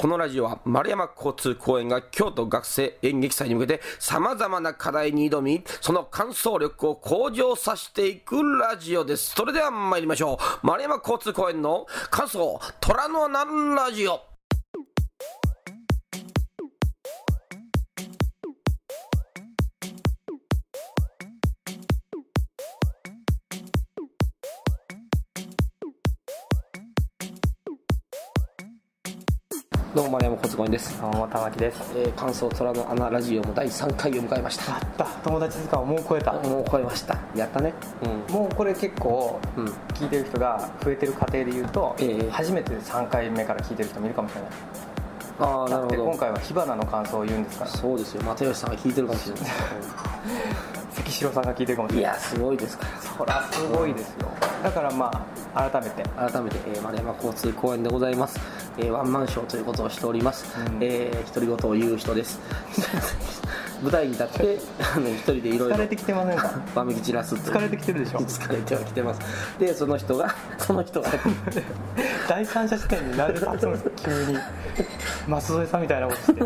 このラジオは丸山交通公園が京都学生演劇祭に向けて様々な課題に挑み、その完走力を向上させていくラジオです。それでは参りましょう。丸山交通公園の完走虎の穴ラジオ。どうも丸山交通公園です。 どうも玉木です。 完走虎の穴ラジオも第3回を迎えました。 やった、友達図鑑をもう超えた。 もう超えました。やったね、 もうこれ結構聞いてる人が増えてる過程で言うと、初めて3回目から聞いてる人もいるかもしれない。 ああ、なるほど。 だって今回は火花の感想を言うんですから。 そうですよ。又吉さんが聞いてるかもしれない関城さんが聞いてるかもしれない。 いや、すごいですから。 そりゃすごいですよ。だからまあ改めて、 丸山交通公園でございます。ワンマンショーということをしております。独り言を言う人です。舞台に立って一人でいろいろ疲れてきてませんか？ わめき散らす。 疲れてきてるでしょ。 疲れてはきてます。でその人が第三者視点になる立つんですよ。急に舛添さんみたいなことして。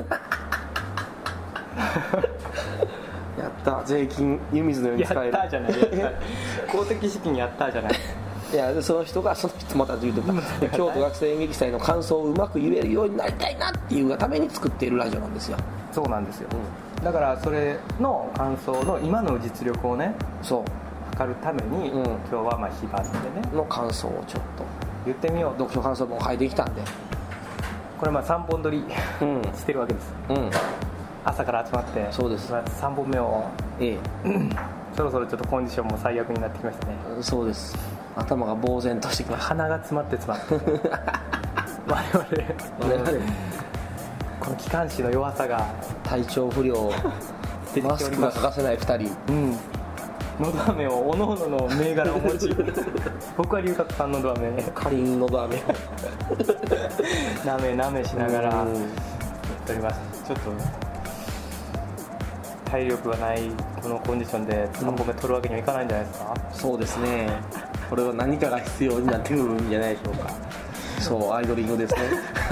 やった税金湯水のように使える。 やったじゃない。公的資金やったじゃない。 いや、その人また言うてた京都学生演劇祭の感想をうまく言えるようになりたいなっていうがために作っているラジオなんですよ。 そうなんですよ、だからそれの感想の今の実力をね、 そう測るために、今日はまあ火花でねの感想をちょっと言ってみよう。 読書感想文を書いてきたんで、 これまあ3本撮り、してるわけです、朝から集まって。 そうです。 3本目を、そろそろちょっとコンディションも最悪になってきましたね。 そうです。頭が呆然としてきました。 鼻が詰まって我々この気管支の弱さが、 体調不良マスクが欠かせない2人、 のど飴をおのおのの銘柄を持ち僕は龍角散のど飴、 かりんのど飴をなめしながらやっております。ちょっと体力がないこのコンディションで3本目取るわけにはいかないんじゃないですか。 そうですね。これは何かが必要になってくるんじゃないでしょうか。そう、アイドリングですね。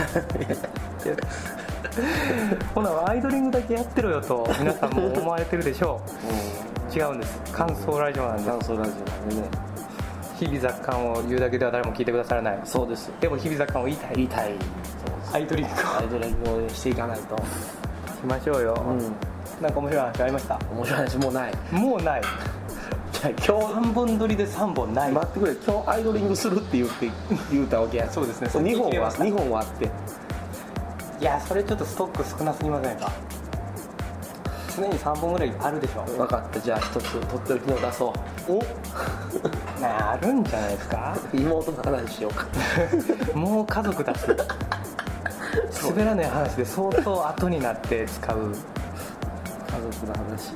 ほなアイドリングだけやってろよと皆さんも思われてるでしょう。違うんです。感想ラジオなんです。 感想ラジオなんでね。 日々雑感を言うだけでは誰も聞いてくださらない。 そうです。 でも日々雑感を言いたい。アイドリングをしていかないと。 しましょうよ。なんか面白い話ありました？ 面白い話もうない。今日 3本撮りで3本ない。 待ってくれ、今日アイドリングするって言うたわけや。 そうですね。 2本はあって。 いや、それちょっとストック少なすぎませんか？常に3本ぐらいあるでしょ。 分かった。じゃあ1つ取っておきの出そう。 あるんじゃないですか。 妹の話しようか。 もう家族だし滑らない話で相当後になって使う家族の話。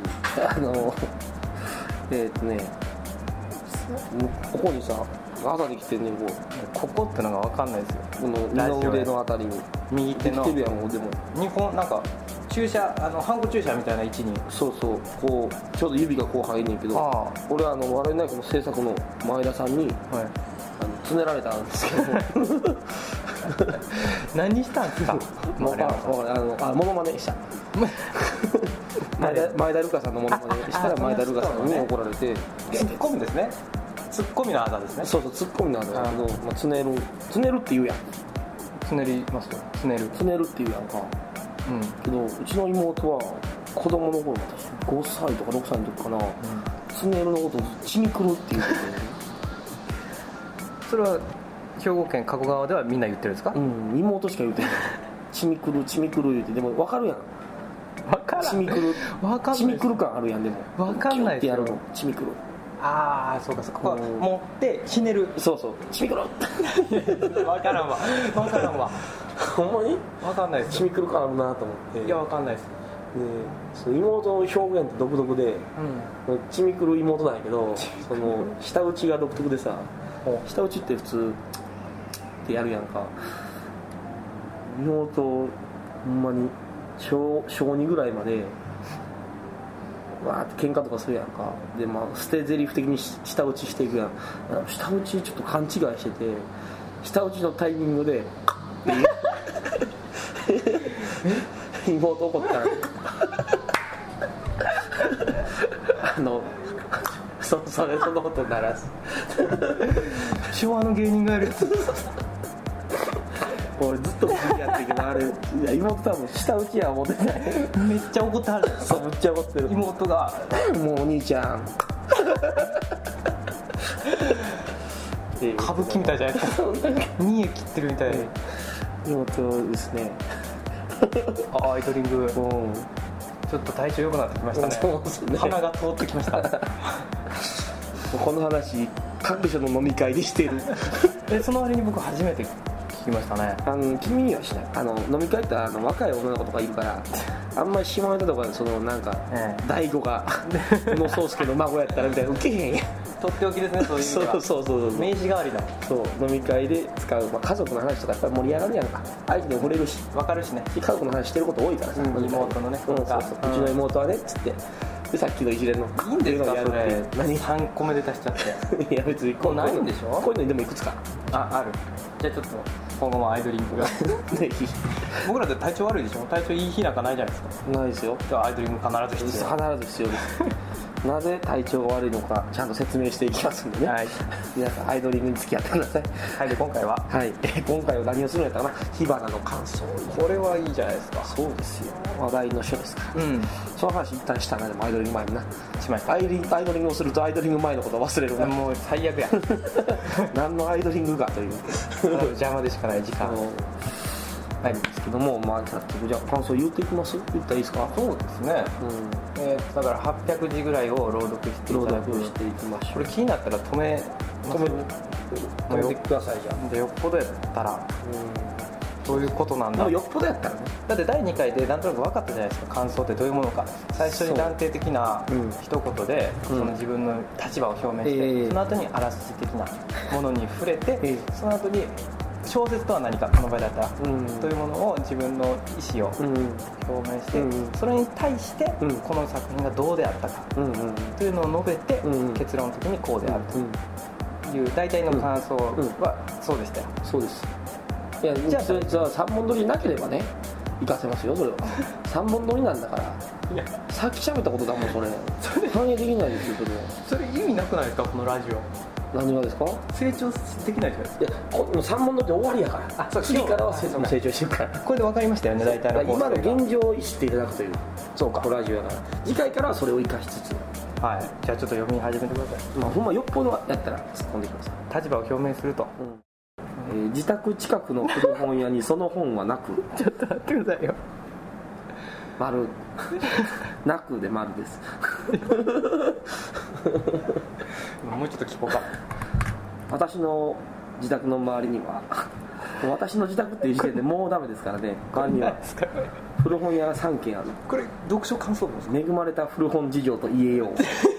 ここにさ、あたり来てんねん。 ここってのが分かんないですよ。 この二の腕のあたりに右手の来てるやん。もうでも 2本なんか注射、ハンコ注射みたいな位置に、 そうこうちょうど指がこう入んねんけど、俺は笑いナイフの制作の前田さんに、つねられたんですけど何したんですか？ モノマネした前田ルカさんのモノマネしたら前田ルカさんに怒られて。 ツッコミですね。ツッコミのあざですね。 そうツッコミのあざだけど、つねるって言うやん。 つねりますよ。つねるって言うやんか。けどうちの妹は子供の頃、5歳とか6歳の時かな、つねるのことをちみくるって言っててそれは兵庫県加古川ではみんな言ってるんですか？ 妹しか言うてない。ちみくる言うて。でも分かるやん。 分からん。 ちみくる感あるやん。でも分かんないですよ。 キュッてやるのちみくる。 ああ、そうか持ってひねる。 そうちみくる分からんわほんまに分かんないです。 ちみくる感あるなと思って。 いや、分かんないです。 その妹の表現って独特で、ちみくる妹なんやけど、その舌打ちが独特でさ、舌打ちって普通ってやるやんか。妹ほんまに小2ぐらいまでわーって喧嘩とかするやんか。で捨て台詞的に舌打ちしていくやん。舌打ちちょっと勘違いしてて、舌打ちのタイミングで妹怒ったらそのことならず昭和の芸人がやるやつ俺ずっと好きやってるけどあれいや妹多分舌打ちや思ってないめっちゃ怒ってはる。 そうめっちゃ怒ってる妹がもうお兄ちゃん歌舞伎みたいじゃないですか見え切ってるみたい。 妹ですねアイドリング、ちょっと体調良くなってきましたね。 そうですね鼻が通ってきましたこの話各所の飲み会でしてるその割に僕初めて聞きましたね。 君にはしない飲み会って若い女の子とかいるからあんまり下ネタとかでなんか、大悟が宇野宗介の孫やったらみたいなウケへんやんとっておきですね、そういう意味では。 そう名刺代わりだ。 そう飲み会で使う、家族の話とかやっぱり盛り上がるやんか。相手に惚れるし分かるしね。 家族の話してること多いからさ、 妹のね、 そううちの妹はねっつってでさっきの一連のいいんですかそれ。 何 3個目で足しちゃっていや別にこうないんでしょ。 こういうのにでもいくつかある。じゃあちょっと今後もアイドリングが僕らで体調悪いでしょ。体調いい日なんかないじゃないですか。 ないですよ。 じゃあアイドリング必ず必要。 必ず必要ですなぜ体調が悪いのかちゃんと説明していきますんでね、 はい、 皆さんアイドリングに付き合ってください。 はい、で今回は、 今回は何をするんやったかな。火花の感想。 これはいいじゃないですか。 そうですよ、話題の書ですから、その話一旦したな。でもアイドリング前になしました。 アイドリングをするとアイドリング前のことを忘れるな。 もう最悪や何のアイドリングかという邪魔でしかない時間ないんですけども、早速じゃあ感想言っていきます。言ったらいいですか。 そうですね、だから800字ぐらいを朗読していただく。 していきましょう。 これ気になったら止めてください。じゃあでよっぽどやったらどういうことなんだ。 よっぽどやったらね。 だって第2回でなんとなく分かったじゃないですか。感想ってどういうものか。最初に断定的な一言でその自分の立場を表明して、その後にあらすじ的なものに触れて、その後に小説とは何か、この場合だったら、というものを自分の意思を表明して、それに対してこの作品がどうであったかというのを述べて、結論的にこうであるという大体の感想はそうでしたよ。 そうです。いやじゃあ3本撮りなければね行かせますよ。それは3本撮りなんだから。いやさっき喋ったことだもん。それ反映できないですよ。 それ意味なくないですか、このラジオ。 何がですか。 成長できないじゃないですか。 いや3本撮りで終わりやから。次からは成長していくから。 これで分かりましたよね、大体の。 今の現状を知っていただくという。そうか、ラジオやから次回からはそれを生かしつつ、 じゃあちょっと読み始めてください。 ほんまよっぽどやったら突っ込んでください。 立場を表明すると、 自宅近くの古本屋にその本はなくちょっと待ってくださいよ。 丸なくで丸ですもうちょっと聞こうか。 私の自宅の周りには私の自宅っていう時点でもうダメですからね。周りには古本屋が3軒ある。 これ読書感想文ですか。 恵まれた古本事情と言えよう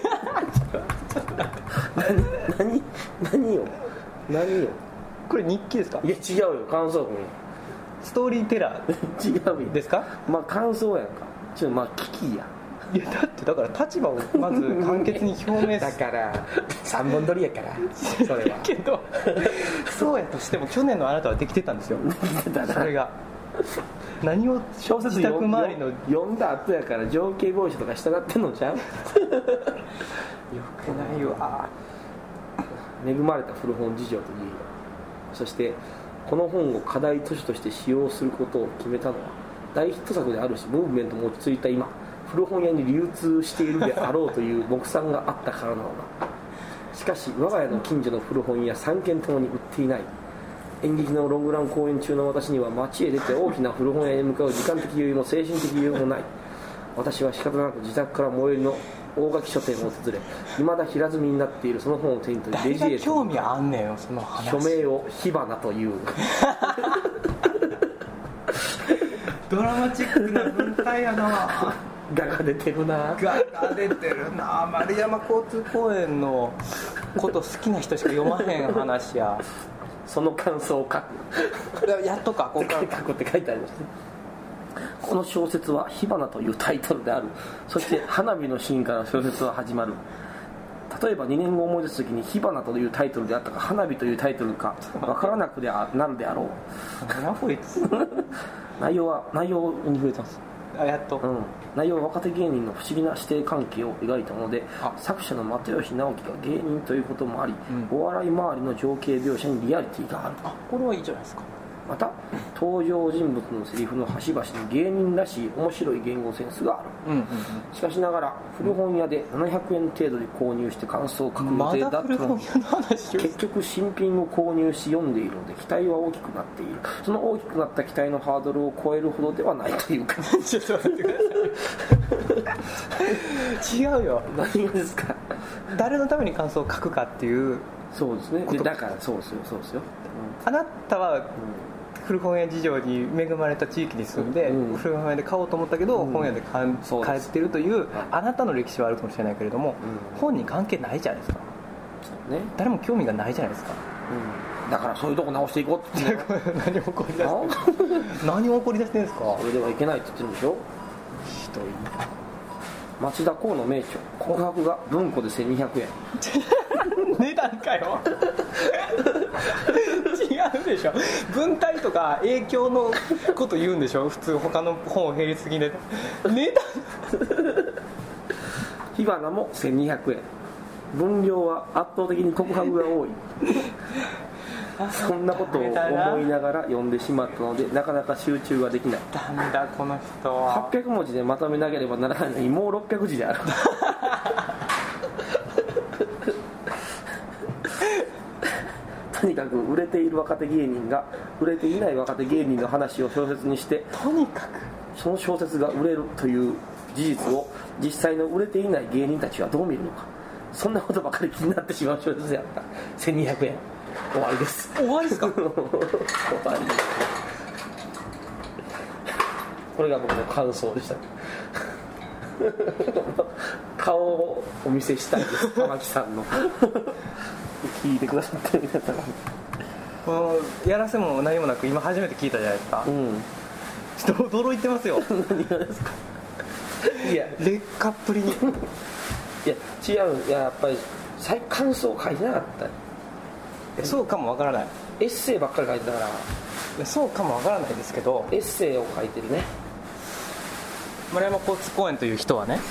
何よこれ日記ですか。 いや違うよ、感想文。 ストーリーテラー違うよですか。 感想やんか。危機や。 いやだから立場をまず簡潔に表明だから3本撮りやからそれはけどそうやとしても去年のあなたはできてたんですよそれが何を小説自宅周りの読んだ後やから情景描写とかしたがってんのちゃうよくないわ。 恵まれた古本事情といえよ。そしてこの本を課題図書として使用することを決めたのは大ヒット作であるし、ムーブメントも落ち着いた今古本屋に流通しているであろうという目算があったからなのだ。しかし我が家の近所の古本屋3軒ともに売っていない。演劇のロングラン公演中の私には街へ出て大きな古本屋へ向かう時間的余裕も精神的余裕もない。私は仕方なく自宅から最寄りの大垣書店を訪れ、未だ平積みになっているその本を手に取り、レジへと興味あんねんよその話。 署名を火花というドラマチックな文体やな画が出てるな。 画が出てるな。丸山交通公園のこと好きな人しか読まへん話や。 その感想を書く。 やっとかこうか書くって書いてありますね。この小説は火花というタイトルである。そして花火のシーンから小説は始まる。例えば2年後思い出す時に火花というタイトルであったか花火というタイトルか分からなくなるであろう。 何こいつ内容に触れたんです。 やっと、 内容は若手芸人の不思議な師弟関係を描いたもので、作者の又吉直樹が芸人ということもあり、お笑い周りの情景描写にリアリティがある。 これはいいじゃないですか。 また登場人物のセリフの端々に芸人らしい面白い言語センスがある、しかしながら古本屋で700円程度で購入して感想を書く予定だったのに、結局新品を購入し読んでいるので期待は大きくなっている。その大きくなった期待のハードルを超えるほどではないというかちょっと待ってください違うよ。 何がですか。 誰のために感想を書くかっていう。 そうですね。だからそうですよ、 あなたは、古本屋事情に恵まれた地域に住んで、古本屋で買おうと思ったけど、本屋で買ってるという、あなたの歴史はあるかもしれないけれども、本に関係ないじゃないですか。そうね。誰も興味がないじゃないですか。 だからそういうとこ直していこうって何を怒り出して何を怒り出してるんですか。 それではいけないって言ってるんでしょ。 ひどい。 町田公の名著告白が文庫で1200円値段かよ違うでしょ。文体とか影響のこと言うんでしょ。普通他の本を減りすぎで値段火花も1200円。分量は圧倒的に告白が多いそんなことを思いながら読んでしまったので、なかなか集中ができない。 なんだこの人は。 800文字でまとめなければならないのにもう600字であるとにかく売れている若手芸人が売れていない若手芸人の話を小説にして、 とにかくその小説が売れるという事実を実際の売れていない芸人たちはどう見るのか、そんなことばかり気になってしまう小説やった。1200円終わりです。 終わりですか終わりです。これが僕の感想でした顔をお見せしたいです玉木さんの聞いてくださってる皆さんやらせも何もなく今初めて聞いたじゃないですか、ちょっと驚いてますよ何がですか。いや劣化っぷりにいや違う。いややっぱり感想書いてなかった。 そうかもわからない。 エッセイばっかり書いてたから。 そうかもわからないですけど、 エッセイを書いてるね。 丸山交通公園という人はね、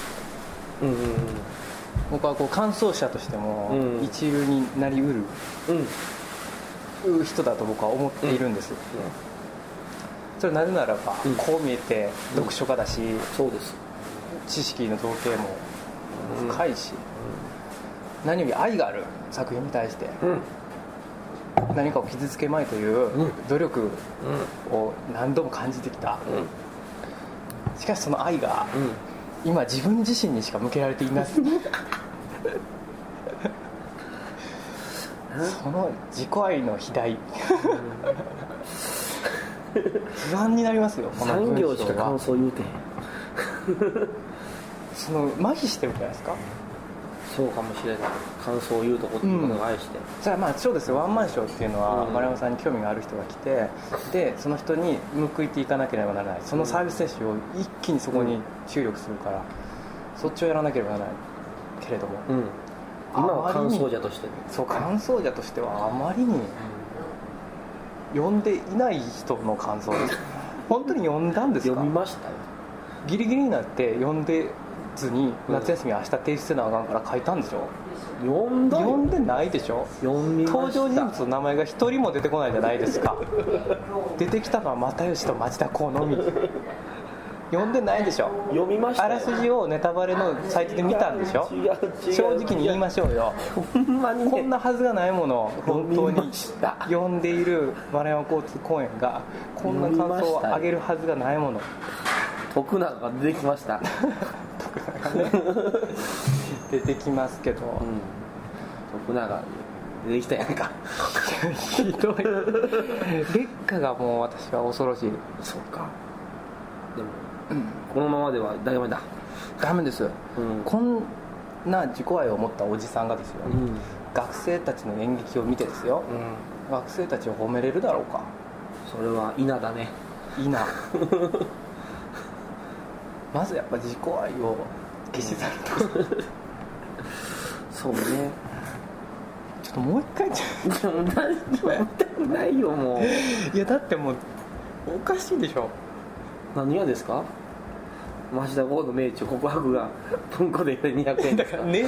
僕は感想者としても一流になりうる人だと僕は思っているんです。それはなぜならば、こう見えて読書家だし、 そうです。 知識の造形も深いし、何より愛がある作品に対して、何かを傷つけまいという努力を何度も感じてきた、しかしその愛が、今自分自身にしか向けられていないその自己愛の肥大不安になりますよ。この 3行しか感想言うてへんその麻痺してるじゃないですか。 そうかもしれない。感想を言うとこっていうことを愛して、 それはそうですよ。ワンマンショーっていうのは、丸山さんに興味がある人が来て、でその人に報いていかなければならない。そのサービス精神を一気にそこに注力するから、そっちをやらなければならないけれども、 今は感想者として、 そう感想者としてはあまりに読んでいない人の感想です本当に読んだんですか。 読みましたよ。 ギリギリになって読んでずに、夏休み明日提出せなあかんから書いたんでしょ。読んでないでしょ。登場人物の名前が一人も出てこないじゃないですか出てきたのは又吉と町田公のみ。読んでないでしょ。 読みましたよ。 あらすじをネタバレのサイトで見たんでしょ。正直に言いましょうよ。 ほんまに、ね、 こんなはずがないもの本当に読んでいる丸山交通公園がこんな感想を上げるはずがないもの。 徳永が出てきました出てきますけど、 徳永出てきたやんかひどい劣化がもう私は恐ろしい。 そうか。でも、このままではダメだ。 ダメです、こんな自己愛を持ったおじさんがですよ、学生たちの演劇を見てですよ、学生たちを褒めれるだろうか。 それは稲だね。 稲まずやっぱ自己愛を消し去るとそうね。 ちょっともう一回でも見たくないよもう。 いやだってもうおかしいでしょ。 何がですか？町田剛の名著告白が文庫で200円だからね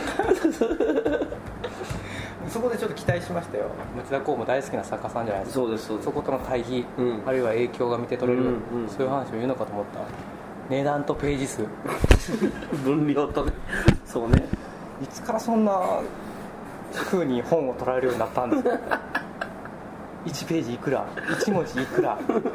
そこでちょっと期待しましたよ。町田剛も大好きな作家さんじゃないですか。 そうですそうです。 そことの対比、あるいは影響が見て取れる、そういう話を言うのかと思ったら、値段とページ数分量とねそうね、 いつからそんな風に本を取られるようになったんですか1ページいくら、1文字いくら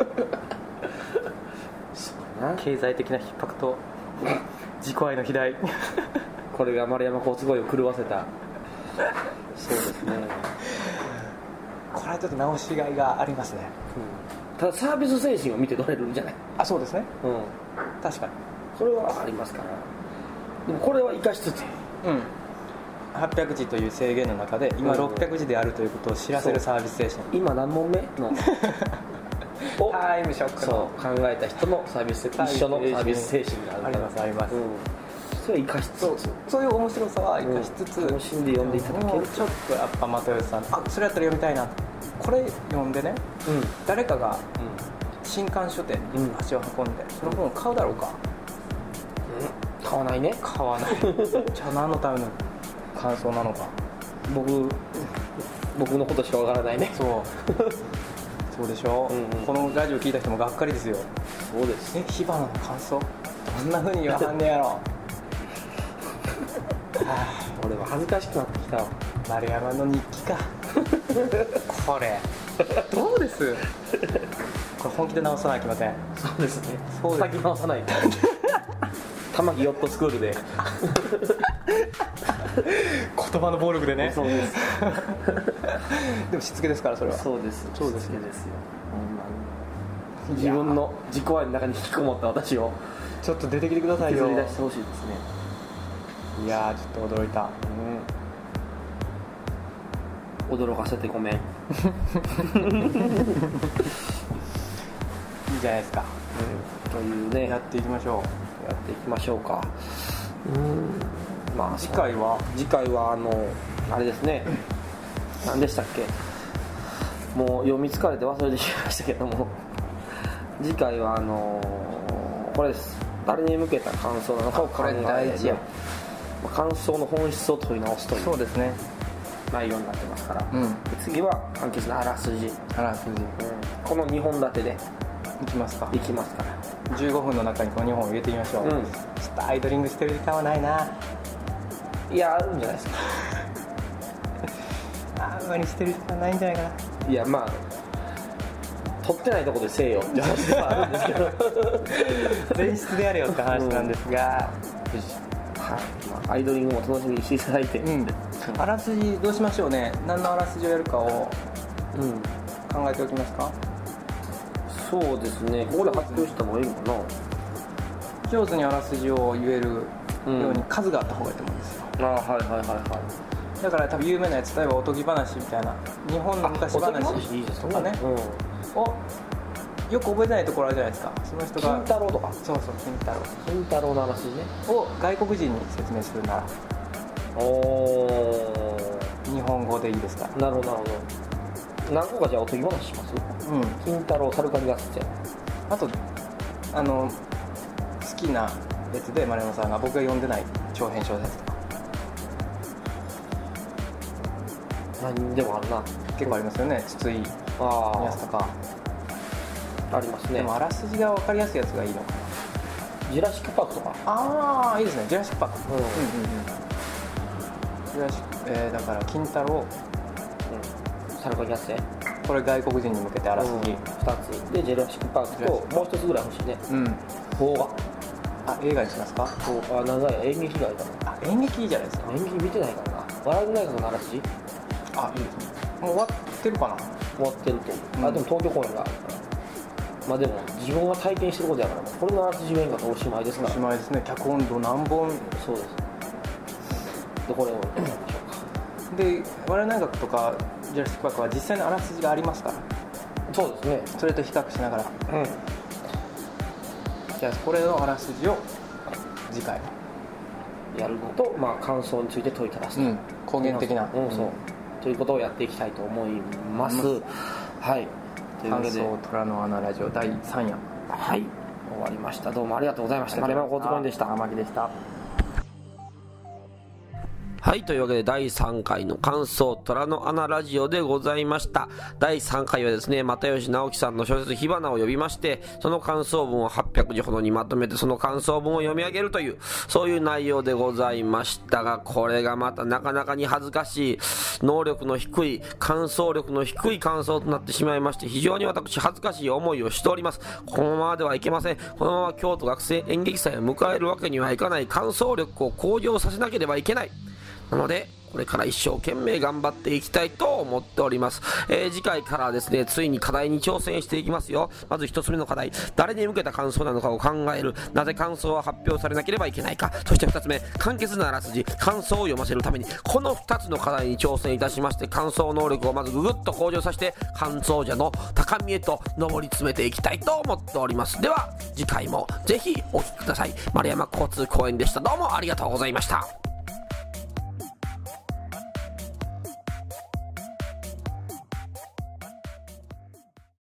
経済的な逼迫と自己愛の肥大これが丸山交通声を狂わせたそうですねこれはちょっと直しがいがありますね、 ただサービス精神を見て取れるんじゃない？ そうですね、確かにそれはありますから。でもこれは生かしつつ、 800字という制限の中で今600字であるということを知らせるサービス精神。 今何問目のタイムショックのそう考えた人のサービス、一緒のサービス精神があるから。 ありますあります、 それは生かしつつ、 そういう面白さは生かしつつ、 楽しんで読んでいただける。 ちょっとやっぱ又吉さん、それやったら読みたいな、これ読んでね、誰かが新刊書店に足を運んでその本を買うだろうか、 買わないね。 買わないじゃあ何のための感想なのか。 僕のことしかわからないね。 そうでしょ、このラジオ聞いた人もがっかりですよ。 そうです。 火花の感想どんな風に言わはんねやろ俺は恥ずかしくなってきたわ。 丸山の日記かこれどうですこれ本気で直さないといけません。 そうですね、先直さないと玉木ヨットスクールで言葉の暴力でね。 そうですでもしつけですからそれは。 そうですそうですよ。自分の自己愛の中に引きこもった私をちょっと出てきてくださいよ。 削り出してほしいですね。 いやーちょっと驚いた、 驚かせてごめんいいじゃないですか、 というね、 やっていきましょうか。まあ次回はあれですね、何でしたっけ、もう読み疲れて忘れてしまいましたけども次回はこれです。誰に向けた感想なのかを考えて、感想の本質を問い直すという、 そうですね、 内容になってますから、次は簡潔なあらすじ、この2本立てでいきますから15分の中にこの2本を入れてみましょう、ちょっとアイドリングしてる時間はないな。 いや、あるんじゃないですかあんまりしてる時間ないんじゃないかな。 いや、まあ撮ってないとこでせえよって話ではあるんですけど前室でやれよって話なんですが、 アイドリングも楽しみにしていただいて、 あらすじどうしましょうね。何のあらすじをやるかを考えておきますか。 そうですね、ここで発表した方がいいのかな。 上手にあらすじを言えるように数があった方がいいと思うんですよ。だから多分有名なやつ、例えばおとぎ話みたいな、日本の昔話とかね、をよく覚えてないところあるじゃないですか。その人が金太郎とか、金太郎のあらすじねを外国人に説明するなら日本語でいいですから。 なるほど何個かじゃあおとぎ話します。金太郎、サルカニガスって。 あと好きなやつで丸山さんが僕が読んでない長編小説とか何でもあるな。 結構ありますよね。筒井康とかありますね。 でもあらすじが分かりやすいやつがいいのかな。 ジュラシックパークとか。 いいですね、ジュラシックパーク。ジュラシック、だから金太郎、 サルカニガスね。 これ外国人に向けてあらすじ 2つで、ジュラシックパークともう1つぐらい欲しいね。邦画。 映画にしますか。 長い演劇がいいかな。 演劇いいじゃないですか。 演劇見てないからな。笑いのないことのあらすじ。 いいですね。もう終わってるかな。 終わってると。でも東京公演があるから。まあでも自分が体験してることやから、これのあらすじがいいかとおしまいですから。 おしまいですね。脚本度何本。 そうです。でこれをやりましょうか。 で我々大学とかジュラシックパークは実際のあらすじがありますから。 そうですね。 それと比較しながら。じゃあこれのあらすじを次回やるのと、感想について問いただすと、 公言的な、 ということをやっていきたいと思います。はい。というわけで、 感想虎の穴ラジオ第3夜。 はい。 終わりました。どうもありがとうございました。丸山幸でした。 天木でした。 はい、というわけで第3回の感想虎の穴ラジオでございました。第3回はですね、又吉直樹さんの小説火花を呼びまして、その感想文を800字ほどにまとめてその感想文を読み上げるという、そういう内容でございましたが、これがまたなかなかに恥ずかしい、能力の低い、感想力の低い感想となってしまいまして、非常に私恥ずかしい思いをしております。このままではいけません。このまま京都学生演劇祭を迎えるわけにはいかない。感想力を向上させなければいけない。なのでこれから一生懸命頑張っていきたいと思っております。次回からですね、ついに課題に挑戦していきますよ。まず一つ目の課題、誰に向けた感想なのかを考える。なぜ感想は発表されなければいけないか。そして二つ目、簡潔なあらすじ、感想を読ませるために、この二つの課題に挑戦いたしまして、感想能力をまずぐぐっと向上させて、感想者の高みへと上り詰めていきたいと思っております。では次回もぜひお聞きください。丸山交通公園でした。どうもありがとうございました。